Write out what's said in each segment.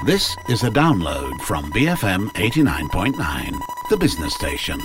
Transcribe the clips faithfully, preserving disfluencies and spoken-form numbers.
This is a download from B F M eighty-nine point nine, the business station.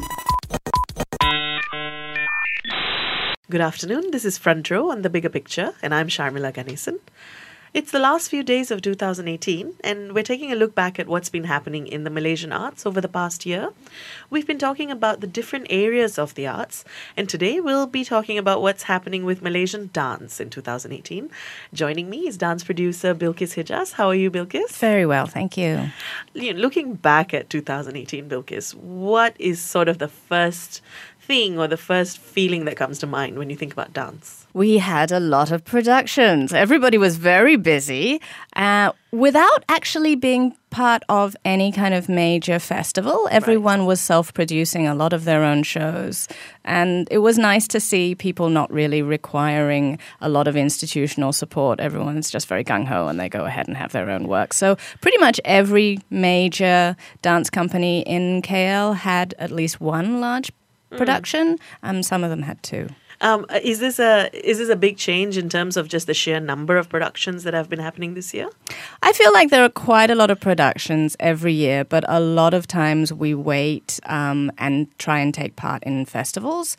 Good afternoon, this is Front Row on The Bigger Picture, and I'm Sharmila Ganesan. It's the last few days of two thousand eighteen, and we're taking a look back at what's been happening in the Malaysian arts over the past year. We've been talking about the different areas of the arts, and today we'll be talking about what's happening with Malaysian dance in two thousand eighteen. Joining me is dance producer Bilkis Hijaz. How are you, Bilkis? Very well, thank you. You know, looking back at two thousand eighteen, Bilkis, what is sort of the first thing or the first feeling that comes to mind when you think about dance? We had a lot of productions. Everybody was very busy uh, without actually being part of any kind of major festival. Everyone right. was self-producing a lot of their own shows. And it was nice to see people not really requiring a lot of institutional support. Everyone's just very gung-ho and they go ahead and have their own work. So pretty much every major dance company in K L had at least one large production. Um, some of them had two. Um, is this a is this a big change in terms of just the sheer number of productions that have been happening this year? I feel like there are quite a lot of productions every year, but a lot of times we wait um, and try and take part in festivals.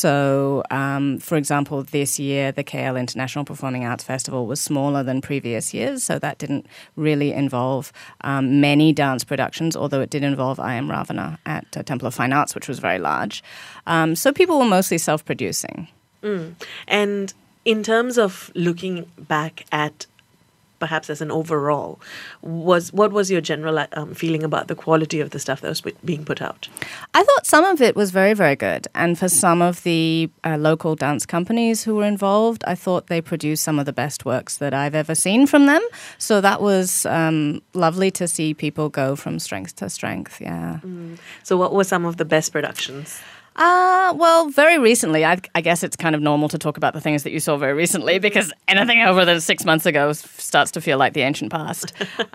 So, um, for example, this year the K L International Performing Arts Festival was smaller than previous years, so that didn't really involve um, many dance productions, although it did involve I Am Ravana at uh, Temple of Fine Arts, which was very large. Um, so people were mostly self-producing. Mm. And in terms of looking back at perhaps as an overall, was what was your general um, feeling about the quality of the stuff that was being put out? I thought some of it was very, very good. And for some of the uh, local dance companies who were involved, I thought they produced some of the best works that I've ever seen from them. So that was um, lovely to see people go from strength to strength, yeah. Mm. So what were some of the best productions? Uh, well, very recently, I, I guess it's kind of normal to talk about the things that you saw very recently because anything over the six months ago starts to feel like the ancient past.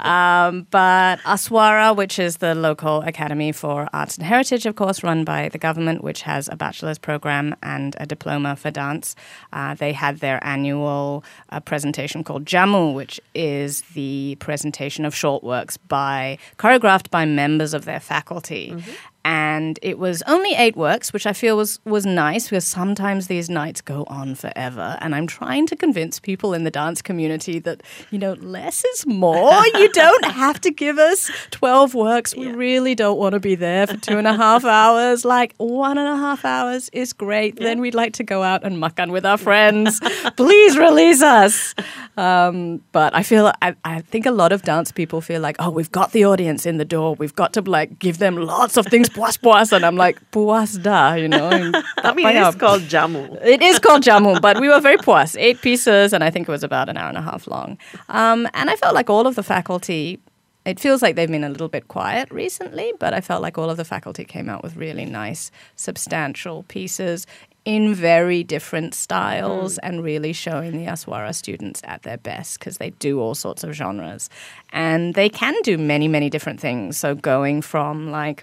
um, but Aswara, which is the local academy for arts and heritage, of course, run by the government, which has a bachelor's program and a diploma for dance. Uh, they had their annual uh, presentation called Jamu, which is the presentation of short works by choreographed by members of their faculty. Mm-hmm. And it was only eight works, which I feel was, was nice because sometimes these nights go on forever. And I'm trying to convince people in the dance community that, you know, less is more. You don't have to give us twelve works. We yeah. really don't want to be there for two and a half hours. Like one and a half hours is great. Yeah. Then we'd like to go out and makan with our friends. Please release us. Um, but I feel, I, I think a lot of dance people feel like, oh, we've got the audience in the door. We've got to like give them lots of things. Puas puas, and I'm like, puas da, you know. I mean, it is called jamu. It is called jamu, but we were very puas. Eight pieces, and I think it was about an hour and a half long. Um, and I felt like all of the faculty, it feels like they've been a little bit quiet recently, but I felt like all of the faculty came out with really nice, substantial pieces in very different styles mm. and really showing the Aswara students at their best because they do all sorts of genres. And they can do many, many different things. So going from like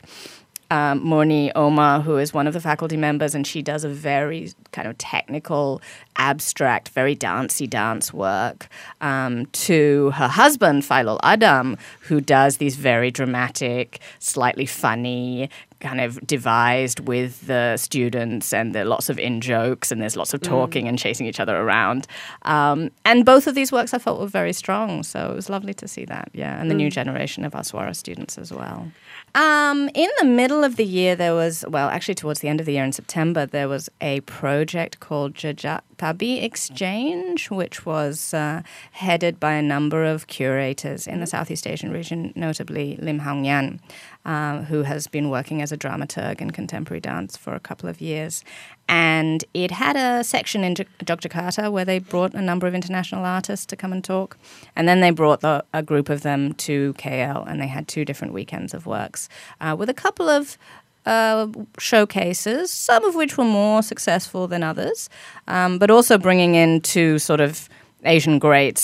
Um, Morni Omar, who is one of the faculty members, and she does a very kind of technical, abstract, very dancey dance work, um, to her husband, Failul Adam, who does these very dramatic, slightly funny, kind of devised with the students, and there are lots of in-jokes, and there's lots of talking mm. and chasing each other around. Um, and both of these works I felt were very strong, so it was lovely to see that, yeah, and the mm. new generation of Aswara students as well. Um, in the middle of the year, there was, well, actually towards the end of the year in September, there was a project called Jejak Tabi Exchange, which was uh, headed by a number of curators in the Southeast Asian region, notably Lim Hong Yan, uh, who has been working as a dramaturg in contemporary dance for a couple of years. And it had a section in Yogyakarta where they brought a number of international artists to come and talk. And then they brought the, a group of them to K L, and they had two different weekends of works uh, with a couple of uh, showcases, some of which were more successful than others, um, but also bringing in two sort of Asian greats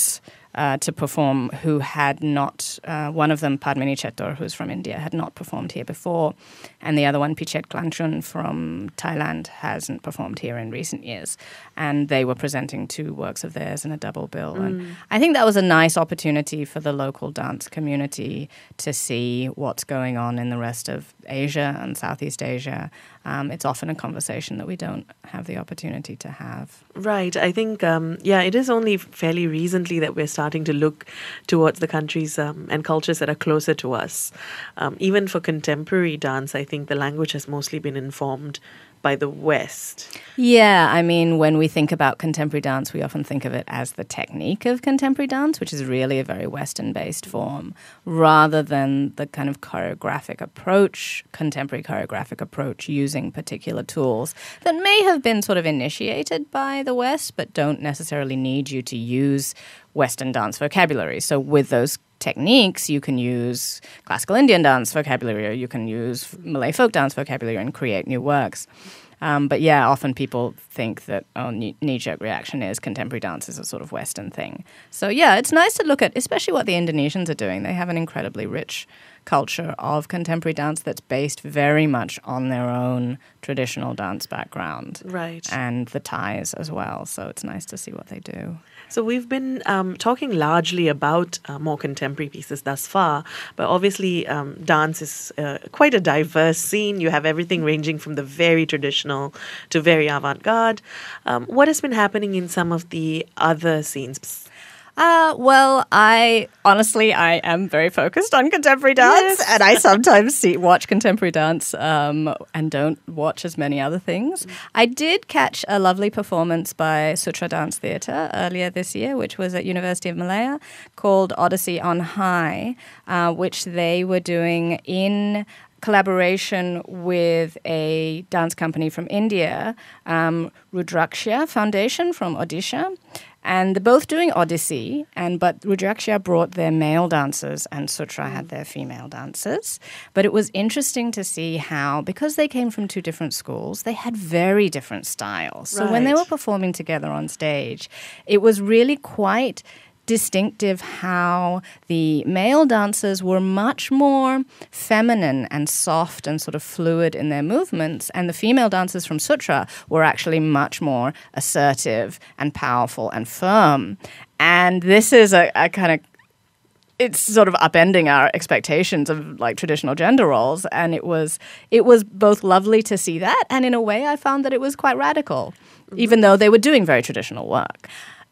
uh, to perform who had not, uh, one of them, Padmini Chettor, who's from India, had not performed here before, and the other one, Pichet Klanchun from Thailand, hasn't performed here in recent years. And they were presenting two works of theirs in a double bill. Mm. And I think that was a nice opportunity for the local dance community to see what's going on in the rest of Asia and Southeast Asia. Um, it's often a conversation that we don't have the opportunity to have. Right. I think, um, yeah, it is only fairly recently that we're starting to look towards the countries um, and cultures that are closer to us. Um, even for contemporary dance, I think the language has mostly been informed by the West. Yeah, I mean, when we think about contemporary dance, we often think of it as the technique of contemporary dance, which is really a very Western-based form, rather than the kind of choreographic approach, contemporary choreographic approach using particular tools that may have been sort of initiated by the West, but don't necessarily need you to use Western dance vocabulary. So with those techniques, you can use classical Indian dance vocabulary, or you can use Malay folk dance vocabulary and create new works. Um, but yeah, often people think that, oh, knee-jerk reaction is contemporary dance is a sort of Western thing. So yeah, it's nice to look at, especially what the Indonesians are doing. They have an incredibly rich culture of contemporary dance that's based very much on their own traditional dance background. Right. And the Thais as well. So it's nice to see what they do. So we've been um, talking largely about uh, more contemporary pieces thus far, but obviously um, dance is uh, quite a diverse scene. You have everything ranging from the very traditional to very avant-garde. Um, what has been happening in some of the other scenes? Uh, well, I honestly, I am very focused on contemporary dance, yes. and I sometimes see, watch contemporary dance um, and don't watch as many other things. Mm. I did catch a lovely performance by Sutra Dance Theatre earlier this year, which was at University of Malaya, called Odyssey on High, uh, which they were doing in collaboration with a dance company from India, um, Rudraksha Foundation from Odisha. And they're both doing Odyssey, and but Rudraksha brought their male dancers and Sutra mm. had their female dancers. But it was interesting to see how, because they came from two different schools, they had very different styles. So right. when they were performing together on stage, it was really quite distinctive how the male dancers were much more feminine and soft and sort of fluid in their movements, and the female dancers from Sutra were actually much more assertive and powerful and firm. And this is a, a kind of it's sort of upending our expectations of like traditional gender roles, and it was it was both lovely to see that, and in a way I found that it was quite radical, mm-hmm. even though they were doing very traditional work.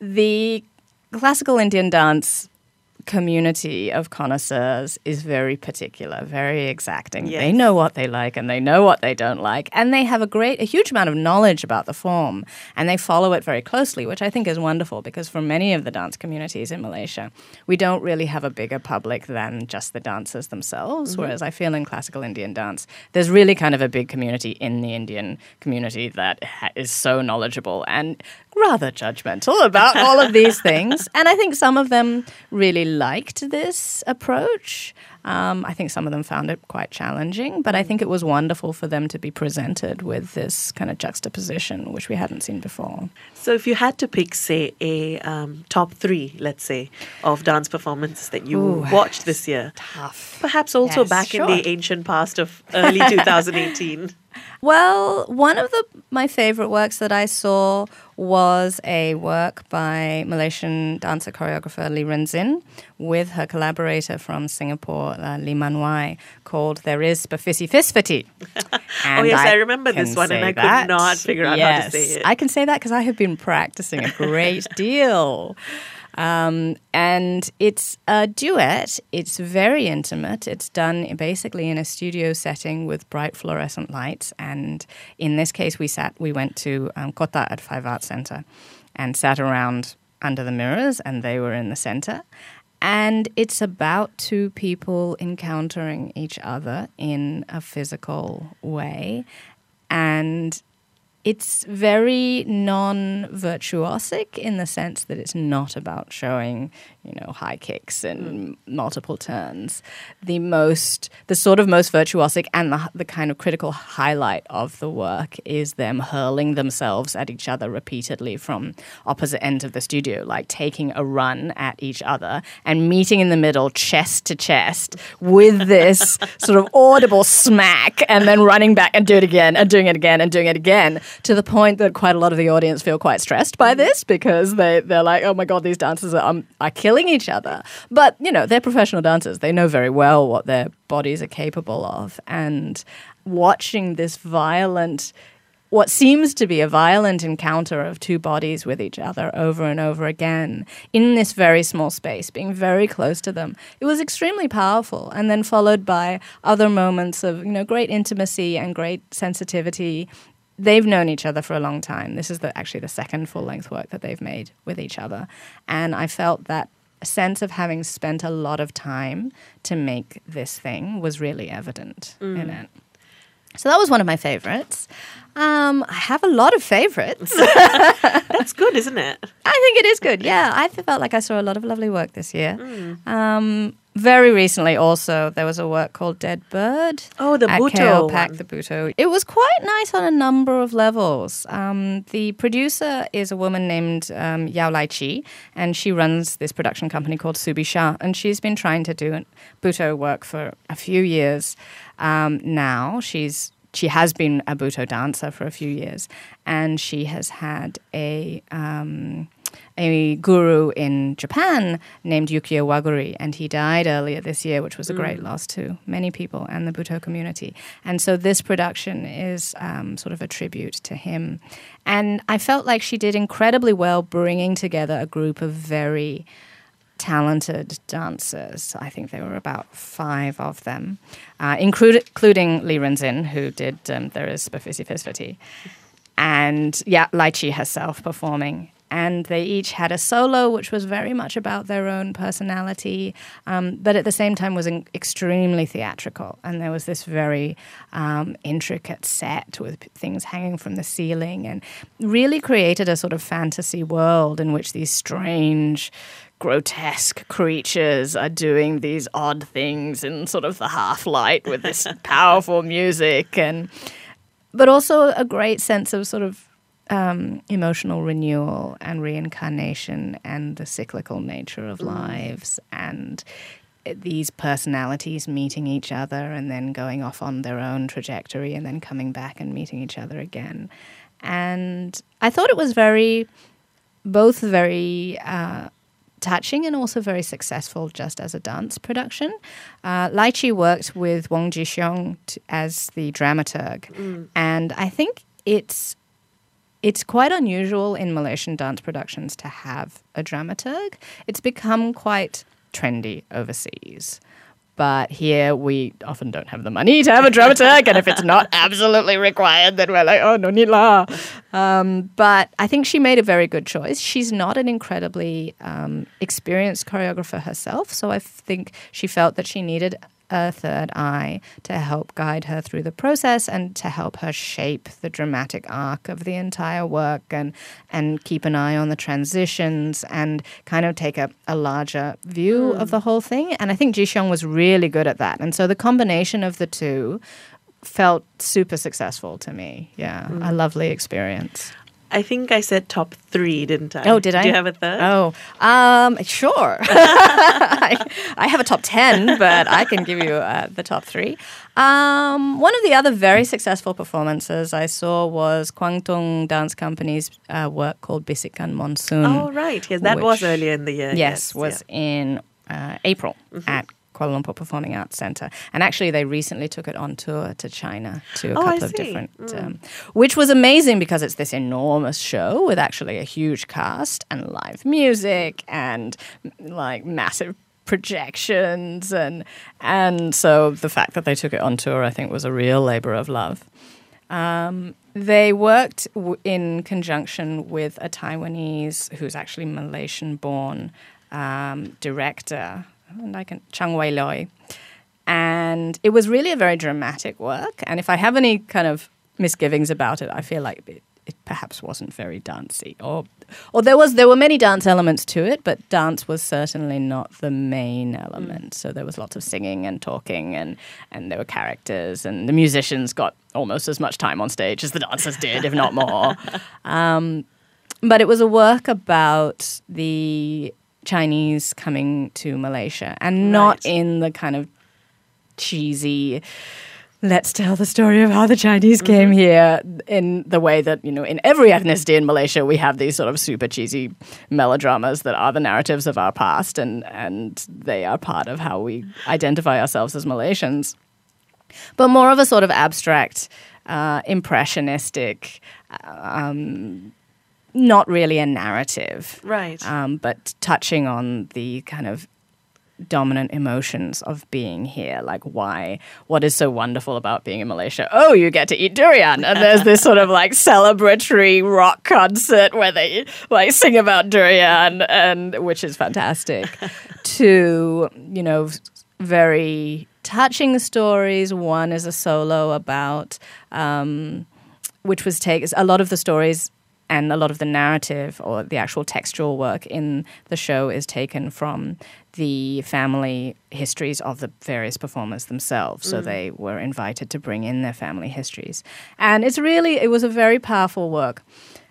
The classical Indian dance community of connoisseurs is very particular, very exacting. Yes. They know what they like and they know what they don't like, and they have a great, a huge amount of knowledge about the form, and they follow it very closely, which I think is wonderful, because for many of the dance communities in Malaysia, we don't really have a bigger public than just the dancers themselves, mm-hmm. whereas I feel in classical Indian dance, there's really kind of a big community in the Indian community that ha- is so knowledgeable and rather judgmental about all of these things. And I think some of them really liked this approach. Um, I think some of them found it quite challenging, but I think it was wonderful for them to be presented with this kind of juxtaposition, which we hadn't seen before. So if you had to pick, say, a um, top three, let's say, of dance performances that you Ooh, watched this year, tough. Perhaps also Yes, back sure. in the ancient past of early two thousand eighteen. Well, one of the my favorite works that I saw was a work by Malaysian dancer choreographer Lee Renzin with her collaborator from Singapore, uh, Lee Man Wai, called There Is Spafissy Fisfity. Oh yes, I, I remember this one, and I that. could not figure out yes, how to say it. I can say that because I have been practicing a great deal. Um, and it's a duet. It's very intimate. It's done basically in a studio setting with bright fluorescent lights. And in this case, we sat. We went to um, Kota at Five Arts Centre and sat around under the mirrors, and they were in the centre. And it's about two people encountering each other in a physical way. And it's very non-virtuosic in the sense that it's not about showing, you know, high kicks and mm. multiple turns. The most, the sort of most virtuosic and the, the kind of critical highlight of the work is them hurling themselves at each other repeatedly from opposite ends of the studio, like taking a run at each other and meeting in the middle, chest to chest, with this sort of audible smack, and then running back and do it again and doing it again and doing it again, to the point that quite a lot of the audience feel quite stressed by this because they, they're like, oh my God, these dancers are, um, are killing each other. But, you know, they're professional dancers. They know very well what their bodies are capable of. And watching this violent, what seems to be a violent encounter of two bodies with each other over and over again in this very small space, being very close to them, it was extremely powerful. And then followed by other moments of, you know, great intimacy and great sensitivity. They've known each other for a long time. This is the, actually the second full-length work that they've made with each other. And I felt that sense of having spent a lot of time to make this thing was really evident mm. in it. So that was one of my favorites. Um, I have a lot of favorites. That's good, isn't it? I think it is good, yeah. I felt like I saw a lot of lovely work this year. Mm. Um, very recently also, there was a work called Dead Bird. Oh, the at Butoh K O Pack, one. the Butoh. It was quite nice on a number of levels. Um, the producer is a woman named um, Yao Lai Chi, and she runs this production company called Subisha, and she's been trying to do Butoh work for a few years um, now. She's She has been a Butoh dancer for a few years, and she has had a um, a guru in Japan named Yukio Waguri, and he died earlier this year, which was a great mm. loss to many people and the Butoh community. And so this production is um, sort of a tribute to him. And I felt like she did incredibly well bringing together a group of very talented dancers. I think there were about five of them, uh, include, including Lee Renzin, who did um, There Is Spafisi Fisfati, and yeah, Lai Chi herself performing. And they each had a solo, which was very much about their own personality, um, but at the same time was in- extremely theatrical. And there was this very um, intricate set with p- things hanging from the ceiling, and really created a sort of fantasy world in which these strange, grotesque creatures are doing these odd things in sort of the half light with this powerful music, and but also a great sense of sort of um, emotional renewal and reincarnation and the cyclical nature of mm. lives, and these personalities meeting each other and then going off on their own trajectory and then coming back and meeting each other again. And I thought it was very, both very uh, touching and also very successful just as a dance production. Uh, Lai Chi worked with Wang Jixiong t- as the dramaturg, mm. and I think it's it's quite unusual in Malaysian dance productions to have a dramaturg. It's become quite trendy overseas. But here we often don't have the money to have a dramaturg, and if it's not absolutely required, then we're like, oh, no need lah. Um, but I think she made a very good choice. She's not an incredibly um, experienced choreographer herself, so I think she felt that she needed a third eye to help guide her through the process and to help her shape the dramatic arc of the entire work, and and keep an eye on the transitions and kind of take a, a larger view mm. of the whole thing. And I think Ji Xiong was really good at that. And so the combination of the two felt super successful to me. Yeah, mm. a lovely experience. I think I said top three, didn't I? Oh, did I? Do you have a third? Oh, um, sure. I, I have a top ten, but I can give you uh, the top three. Um, one of the other very successful performances I saw was Kwangtung Dance Company's uh, work called Bisikan Monsoon. Oh, right. Yes, that which, was earlier in the year. Yes, yes was yeah. in uh, April mm-hmm. at Kuala Lumpur Performing Arts Centre. And actually they recently took it on tour to China to a oh, couple I of see. different, mm. um, which was amazing because it's this enormous show with actually a huge cast and live music and like massive projections. And, and so the fact that they took it on tour, I think, was a real labour of love. Um, they worked w- in conjunction with a Taiwanese who's actually Malaysian-born um, director, and I can Chang Wei Loi, and it was really a very dramatic work. And if I have any kind of misgivings about it, I feel like it, perhaps wasn't very dancey, or or there was there were many dance elements to it, but dance was certainly not the main element. Mm. So there was lots of singing and talking, and and there were characters, and the musicians got almost as much time on stage as the dancers did, if not more. Um, but it was a work about the Chinese coming to Malaysia, and not right. in the kind of cheesy, let's tell the story of how the Chinese mm-hmm. came here, in the way that, you know, in every ethnicity in Malaysia, we have these sort of super cheesy melodramas that are the narratives of our past, and, and they are part of how we identify ourselves as Malaysians. But more of a sort of abstract, uh, impressionistic, um, not really a narrative. Right. Um, but touching on the kind of dominant emotions of being here, like why, what is so wonderful about being in Malaysia? Oh, you get to eat durian, and there's this sort of like celebratory rock concert where they like sing about durian, and which is fantastic. To, you know, very touching stories. One is a solo about, um, which was take a lot of the stories. And a lot of the narrative or the actual textual work in the show is taken from the family histories of the various performers themselves. Mm. So they were invited to bring in their family histories. And it's really, it was a very powerful work.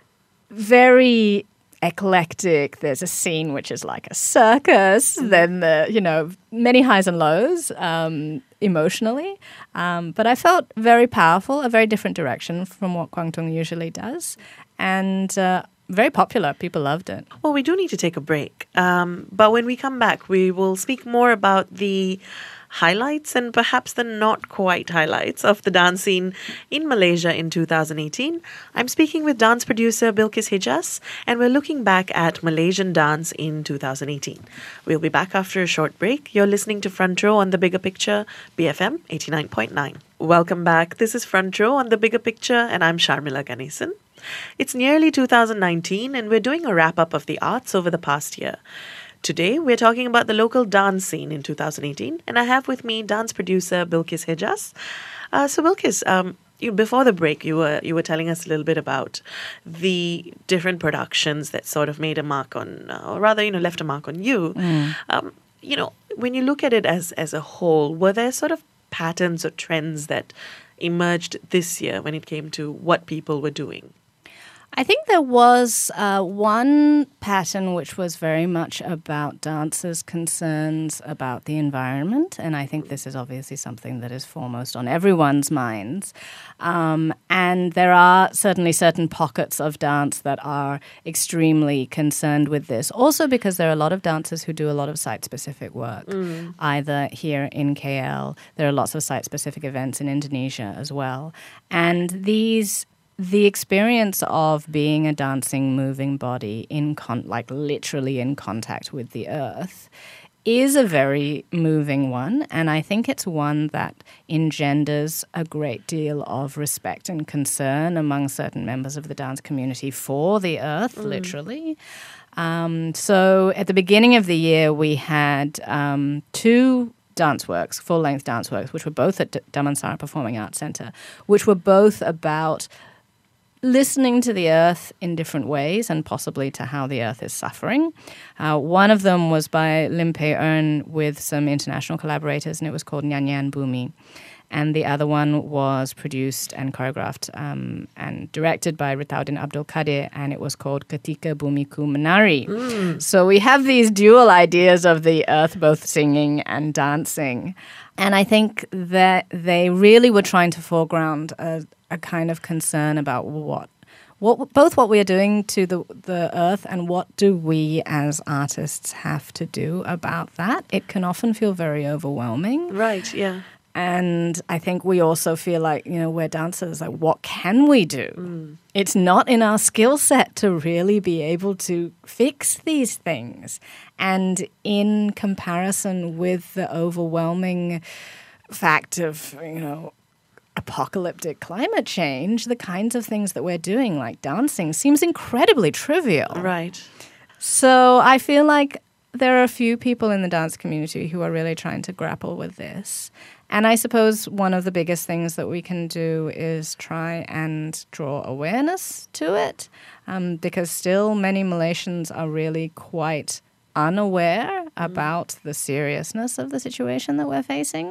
Very eclectic. There's a scene which is like a circus. Mm. Then the, you know, many highs and lows um, emotionally. Um, but I felt very powerful, a very different direction from what Guangdong usually does. And uh, very popular. People loved it. Well, we do need to take a break. Um, but when we come back, we will speak more about the highlights and perhaps the not quite highlights of the dance scene in Malaysia in two thousand eighteen. I'm speaking with dance producer Bilkis Hijaz, and we're looking back at Malaysian dance in two thousand eighteen. We'll be back after a short break. You're listening to Front Row on The Bigger Picture, B F M eighty-nine point nine. Welcome back. This is Front Row on The Bigger Picture, and I'm Sharmila Ganesan. It's nearly two thousand nineteen, and we're doing a wrap-up of the arts over the past year. Today, we're talking about the local dance scene in two thousand eighteen, and I have with me dance producer Bilkis Hijaz. Uh, so, Bilkis, um, you, before the break, you were you were telling us a little bit about the different productions that sort of made a mark on, uh, or rather, you know, left a mark on you. Mm. Um, you know, when you look at it as as a whole, were there sort of patterns or trends that emerged this year when it came to what people were doing? I think there was uh, one pattern which was very much about dancers' concerns about the environment, and I think this is obviously something that is foremost on everyone's minds. Um, and there are certainly certain pockets of dance that are extremely concerned with this, also because there are a lot of dancers who do a lot of site-specific work, mm. either here in K L. There are lots of site-specific events in Indonesia as well. And these... The experience of being a dancing, moving body in con- like literally in contact with the earth is a very moving one, and I think it's one that engenders a great deal of respect and concern among certain members of the dance community for the earth, mm. literally. Um, so at the beginning of the year, we had um, two dance works, full-length dance works, which were both at D- Damansara Performing Arts Centre, which were both about listening to the earth in different ways and possibly to how the earth is suffering. Uh, one of them was by Lim Pei Earn with some international collaborators, and it was called Nyanyian Bumi. And the other one was produced and choreographed um, and directed by Ritaudin Abdul Qadir, and it was called Ketika Bumiku Menari. Mm. So we have these dual ideas of the earth both singing and dancing. And I think that they really were trying to foreground a, a kind of concern about what, what, both what we are doing to the, the earth and what do we as artists have to do about that. It can often feel very overwhelming. Right, yeah. And I think we also feel like, you know, we're dancers, like what can we do? Mm. It's not in our skill set to really be able to fix these things. And in comparison with the overwhelming fact of, you know, apocalyptic climate change, the kinds of things that we're doing, like dancing, seems incredibly trivial. Right. So I feel like there are a few people in the dance community who are really trying to grapple with this. And I suppose one of the biggest things that we can do is try and draw awareness to it, um, because still many Malaysians are really quite unaware mm. about the seriousness of the situation that we're facing.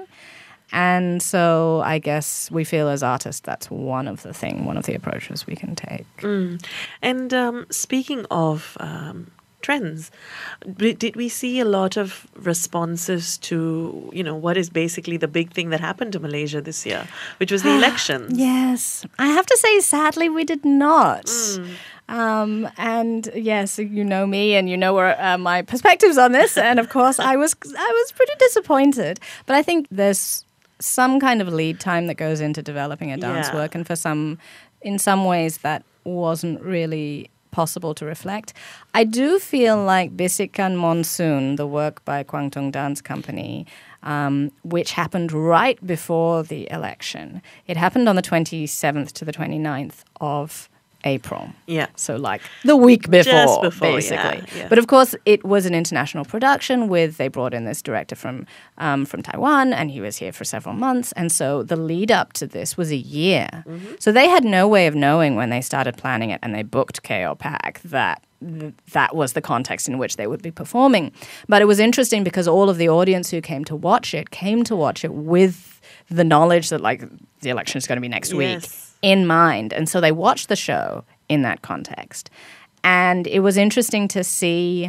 And so I guess we feel as artists that's one of the thing, one of the approaches we can take. Mm. And um, speaking of um, trends, did we see a lot of responses to, you know, what is basically the big thing that happened to Malaysia this year, which was the elections? Yes. I have to say, sadly, we did not. Mm. Um, and yes, you know me and you know where, uh, my perspectives on this. And of course, I was I was pretty disappointed. But I think there's some kind of lead time that goes into developing a dance yeah. work. And for some, in some ways, that wasn't really possible to reflect. I do feel like Bisikan Monsoon, the work by Kwang Tung Dance Company, um, which happened right before the election. It happened on the twenty-seventh to the twenty-ninth of April. Yeah. So like the week before, Just before basically. Yeah, yeah. But of course, it was an international production with, they brought in this director from um, from Taiwan, and he was here for several months. And so the lead up to this was a year. Mm-hmm. So they had no way of knowing when they started planning it and they booked K O P A C that th- that was the context in which they would be performing. But it was interesting because all of the audience who came to watch it came to watch it with the knowledge that like the election is going to be next yes. week in mind. And so they watched the show in that context. And it was interesting to see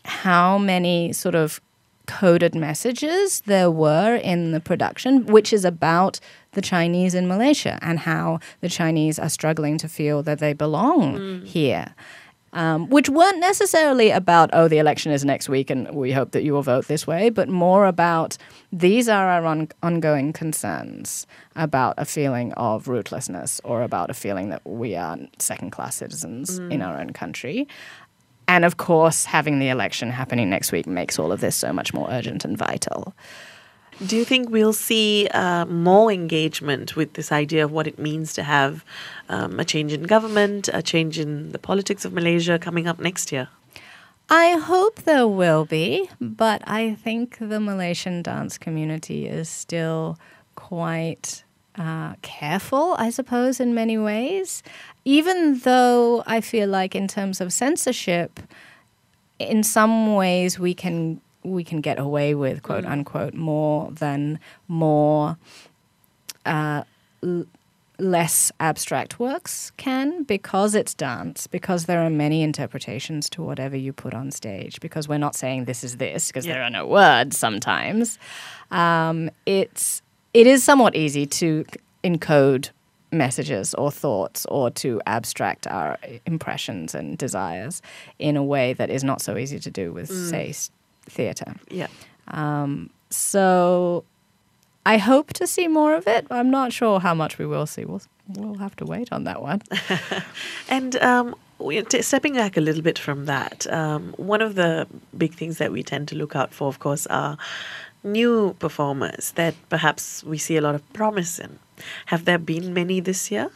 how many sort of coded messages there were in the production, which is about the Chinese in Malaysia and how the Chinese are struggling to feel that they belong mm. here. Um, which weren't necessarily about, oh, the election is next week and we hope that you will vote this way, but more about these are our on- ongoing concerns about a feeling of rootlessness or about a feeling that we are second-class citizens mm. in our own country. And, of course, having the election happening next week makes all of this so much more urgent and vital. Do you think we'll see uh, more engagement with this idea of what it means to have um, a change in government, a change in the politics of Malaysia coming up next year? I hope there will be, but I think the Malaysian dance community is still quite uh, careful, I suppose, in many ways. Even though I feel like in terms of censorship, in some ways we can we can get away with, quote mm. unquote, more than more uh, l- less abstract works can, because it's dance, because there are many interpretations to whatever you put on stage, because we're not saying this is this, because yeah. there are no words sometimes. Um, it's it is somewhat easy to encode messages or thoughts or to abstract our impressions and desires in a way that is not so easy to do with, mm. say, theatre. Yeah. Um, so I hope to see more of it. I'm not sure how much we will see. We'll, we'll have to wait on that one. And um, t- stepping back a little bit from that, um, one of the big things that we tend to look out for, of course, are new performers that perhaps we see a lot of promise in. Have there been many this year?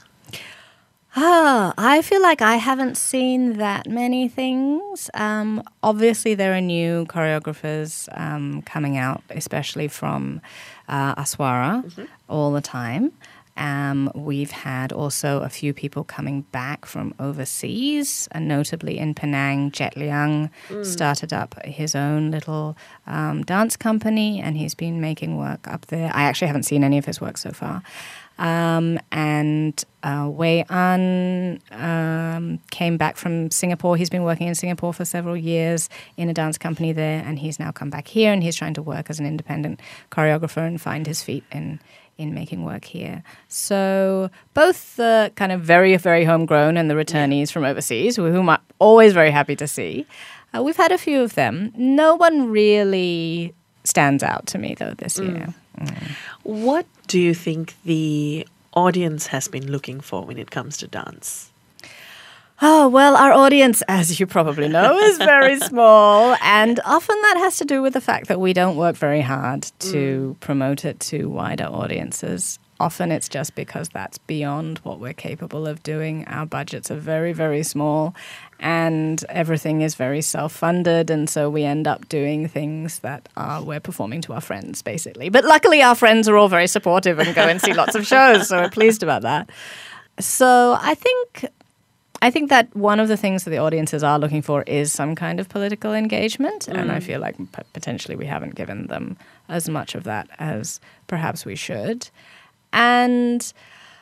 Ah, I feel like I haven't seen that many things. Um, obviously, there are new choreographers um, coming out, especially from uh, Aswara, mm-hmm. all the time. Um, we've had also a few people coming back from overseas, and notably in Penang, Jet Liang mm. started up his own little um, dance company, and he's been making work up there. I actually haven't seen any of his work so far. Um, and uh, Wei An um, came back from Singapore. He's been working in Singapore for several years in a dance company there, and he's now come back here, and he's trying to work as an independent choreographer and find his feet in in making work here. So both the kind of very, very homegrown and the returnees from overseas, whom I'm always very happy to see. Uh, we've had a few of them. No one really stands out to me, though, this mm. year. Mm. What do you think the audience has been looking for when it comes to dance? Oh, well, our audience, as you probably know, is very small. And often that has to do with the fact that we don't work very hard to mm. promote it to wider audiences. Often it's just because that's beyond what we're capable of doing. Our budgets are very, very small and everything is very self-funded. And so we end up doing things that are, we're performing to our friends, basically. But luckily our friends are all very supportive and go and see lots of shows. So we're pleased about that. So I think... I think that one of the things that the audiences are looking for is some kind of political engagement, mm. and I feel like p- potentially we haven't given them as much of that as perhaps we should. And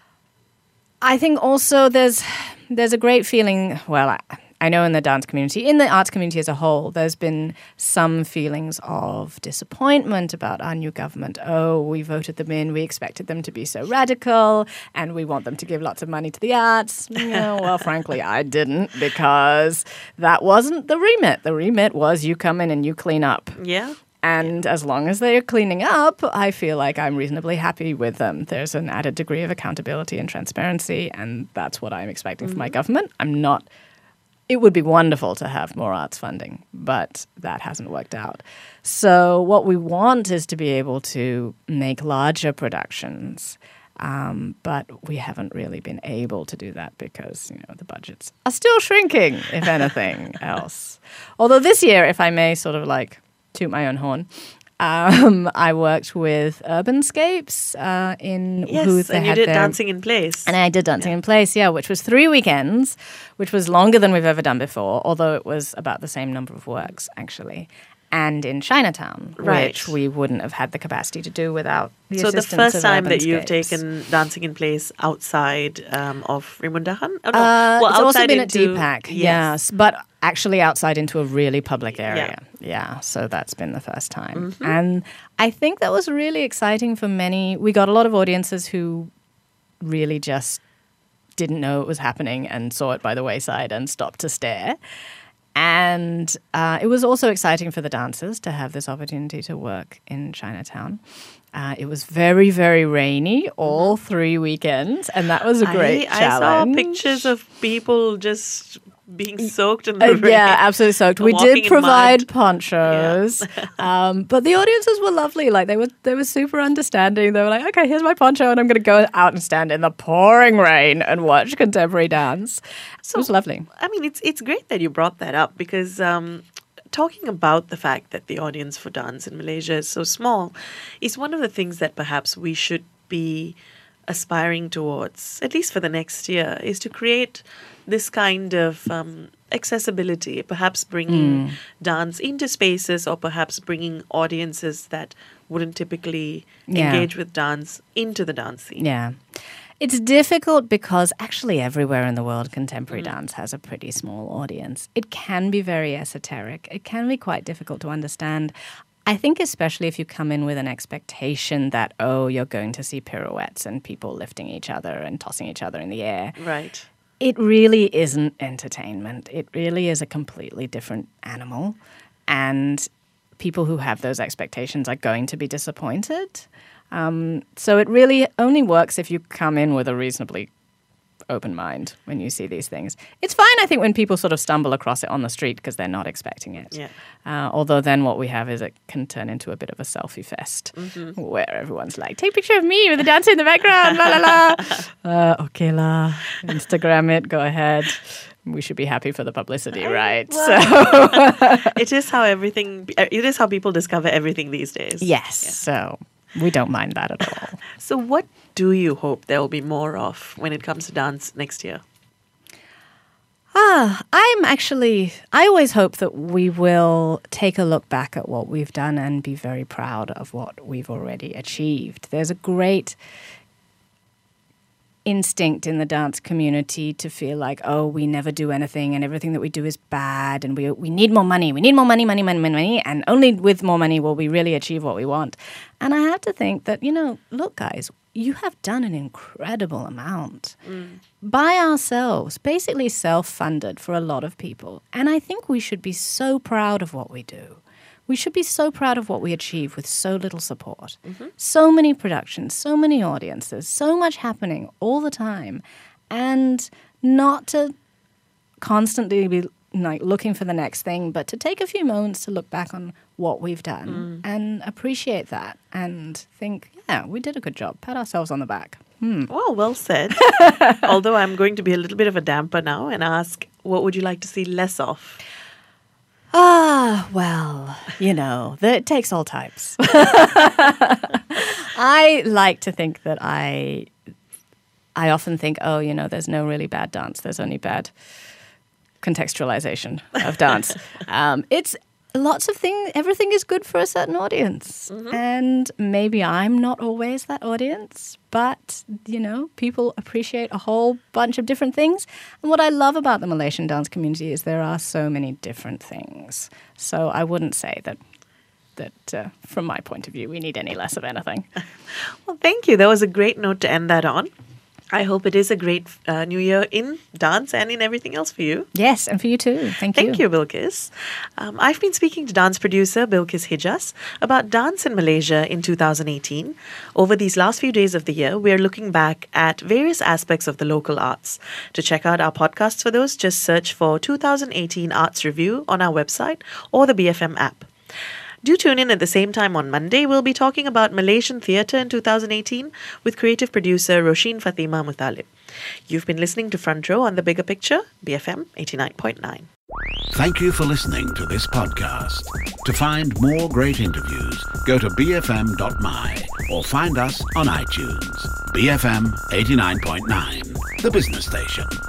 I think also there's there's a great feeling, well, I, I know in the dance community, in the arts community as a whole, there's been some feelings of disappointment about our new government. Oh, we voted them in, we expected them to be so radical, and we want them to give lots of money to the arts. Yeah, well, frankly, I didn't, because that wasn't the remit. The remit was you come in and you clean up. Yeah. And as long as they're cleaning up, I feel like I'm reasonably happy with them. There's an added degree of accountability and transparency, and that's what I'm expecting mm-hmm. from my government. I'm not... It would be wonderful to have more arts funding, but that hasn't worked out. So what we want is to be able to make larger productions, um, but we haven't really been able to do that because, you know, the budgets are still shrinking, if anything else. Although this year, if I may sort of like toot my own horn, Um, I worked with Urbanscapes uh, in yes, Booth. They and you had did their, Dancing in Place. And I did Dancing yeah. in Place, yeah, which was three weekends, which was longer than we've ever done before, although it was about the same number of works, actually. And in Chinatown, right. which we wouldn't have had the capacity to do without the so assistance the first of time that you've Urbanscapes. taken Dancing in Place outside um, of Rimundahan? Oh, no. Uh, well, it's also been into, at D PAC, yes. yes, but actually outside into a really public area. Yeah, yeah so that's been the first time. Mm-hmm. And I think that was really exciting for many. We got a lot of audiences who really just didn't know it was happening and saw it by the wayside and stopped to stare. And uh, it was also exciting for the dancers to have this opportunity to work in Chinatown. Uh, it was very, very rainy all three weekends, and that was a great I, challenge. I saw pictures of people just being soaked in the uh, rain. Yeah, absolutely soaked. We did provide ponchos, yeah. um, but the audiences were lovely. Like they were, they were super understanding. They were like, "Okay, here's my poncho, and I'm going to go out and stand in the pouring rain and watch contemporary dance." So, it was lovely. I mean, it's it's great that you brought that up because. Um, Talking about the fact that the audience for dance in Malaysia is so small is one of the things that perhaps we should be aspiring towards, at least for the next year, is to create this kind of um, accessibility, perhaps bringing mm. dance into spaces or perhaps bringing audiences that wouldn't typically yeah. engage with dance into the dance scene. Yeah. It's difficult because actually everywhere in the world contemporary mm. dance has a pretty small audience. It can be very esoteric. It can be quite difficult to understand. I think especially if you come in with an expectation that, oh, you're going to see pirouettes and people lifting each other and tossing each other in the air. Right. It really isn't entertainment. It really is a completely different animal. And people who have those expectations are going to be disappointed. Um, so it really only works if you come in with a reasonably open mind when you see these things. It's fine, I think, when people sort of stumble across it on the street because they're not expecting it. Yeah. Uh, although then what we have is it can turn into a bit of a selfie fest mm-hmm. where everyone's like, take a picture of me with the dancer in the background, la la la. Uh, okay la, Instagram it, go ahead. We should be happy for the publicity, right? Well, so it is how everything, it is how people discover everything these days. Yes, yeah. so... we don't mind that at all. So what do you hope there will be more of when it comes to dance next year? Ah, I'm actually, I always hope that we will take a look back at what we've done and be very proud of what we've already achieved. There's a great instinct in the dance community to feel like, oh, we never do anything and everything that we do is bad and we we need more money. We need more money, money, money, money, money. And only with more money will we really achieve what we want. And I have to think that, you know, look, guys, you have done an incredible amount mm. by ourselves, basically self-funded for a lot of people. And I think we should be so proud of what we do. We should be so proud of what we achieve with so little support. Mm-hmm. So many productions, so many audiences, so much happening all the time. And not to constantly be like looking for the next thing, but to take a few moments to look back on what we've done mm. and appreciate that and think, yeah, we did a good job. Pat ourselves on the back. Hmm. Well, well said. Although I'm going to be a little bit of a damper now and ask, what would you like to see less of? Ah, well, you know, the, it takes all types. I like to think that I, I often think, oh, you know, there's no really bad dance. There's only bad contextualization of dance. um, it's lots of things. Everything is good for a certain audience. Mm-hmm. And maybe I'm not always that audience, but, you know, people appreciate a whole bunch of different things. And what I love about the Malaysian dance community is there are so many different things. So I wouldn't say that that uh, from my point of view, we need any less of anything. Well, thank you. That was a great note to end that on. I hope it is a great uh, new year in dance and in everything else for you. Yes, and for you too. Thank you. Thank you, Bilkis. Um, I've been speaking to dance producer Bilkis Hijaz about dance in Malaysia in two thousand eighteen. Over these last few days of the year, we're looking back at various aspects of the local arts. To check out our podcasts for those, just search for two thousand eighteen Arts Review on our website or the B F M app. Do tune in at the same time on Monday. We'll be talking about Malaysian theatre in two thousand eighteen with creative producer Roshin Fatima Muthalib. You've been listening to Front Row on The Bigger Picture, B F M eighty-nine point nine. Thank you for listening to this podcast. To find more great interviews, go to b f m dot m y or find us on iTunes. B F M eighty-nine point nine, the business station.